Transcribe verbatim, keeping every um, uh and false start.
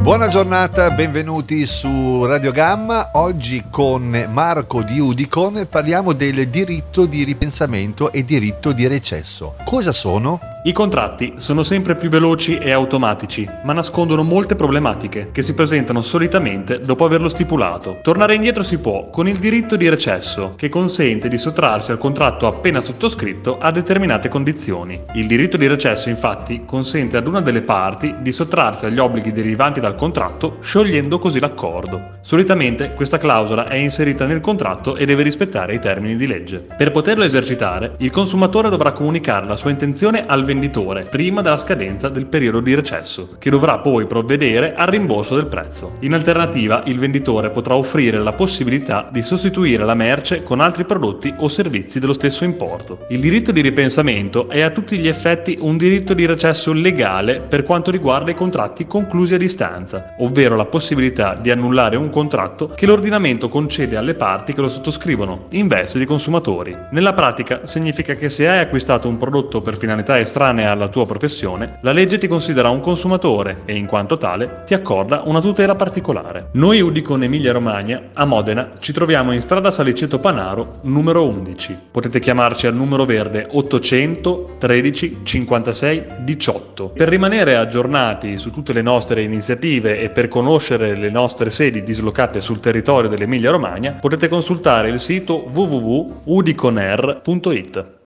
Buona giornata, benvenuti su Radio Gamma. Oggi con Marco di Udicon parliamo del diritto di ripensamento e diritto di recesso. Cosa sono? I contratti sono sempre più veloci e automatici, ma nascondono molte problematiche che si presentano solitamente dopo averlo stipulato. Tornare indietro si può con il diritto di recesso, che consente di sottrarsi al contratto appena sottoscritto a determinate condizioni. Il diritto di recesso, infatti, consente ad una delle parti di sottrarsi agli obblighi derivanti dal contratto, sciogliendo così l'accordo. Solitamente questa clausola è inserita nel contratto e deve rispettare i termini di legge. Per poterlo esercitare, il consumatore dovrà comunicare la sua intenzione al venditore prima della scadenza del periodo di recesso, che dovrà poi provvedere al rimborso del prezzo. In alternativa, il venditore potrà offrire la possibilità di sostituire la merce con altri prodotti o servizi dello stesso importo. Il diritto di ripensamento è a tutti gli effetti un diritto di recesso legale per quanto riguarda i contratti conclusi a distanza, ovvero la possibilità di annullare un contratto che l'ordinamento concede alle parti che lo sottoscrivono in veste di consumatori. Nella pratica significa che se hai acquistato un prodotto per finalità estranea alla tua professione, la legge ti considera un consumatore e in quanto tale ti accorda una tutela particolare. Noi Udicon Emilia Romagna a Modena ci troviamo in strada Saliceto Panaro numero undici. Potete chiamarci al numero verde ottocento tredici cinquantasei diciotto. Per rimanere aggiornati su tutte le nostre iniziative e per conoscere le nostre sedi dislocate sul territorio dell'Emilia Romagna, potete consultare il sito w w w punto udiconair punto it.